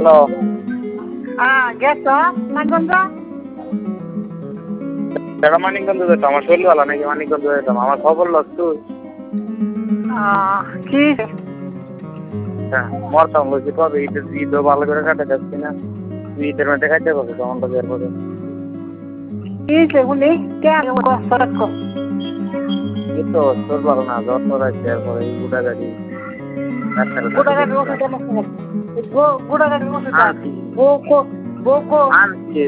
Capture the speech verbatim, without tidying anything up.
hello হ্যাঁ গেছ মানিকগঞ্জ সেটা মানিকগঞ্জ যেতাম আমার শরীর ভালো নাকি মানিকগঞ্জ যেতাম আমার খবর লস তুই কি হ্যাঁ মরতাম বলছি কবে ঈদের ঈদও ভালো করে কাটে যাচ্ছি না ঈদের মধ্যে খাইতে পারবো তখন তো বের করে কি সেগুলি কে আগে সরক এই তো তোর ভালো না জ্বর তোর আছে এরপরে এই গুড়া গাড়ি গোটা গাড়ির ওষুধ গুড়া গাড়ির ওষুধ বউ বউ আনছি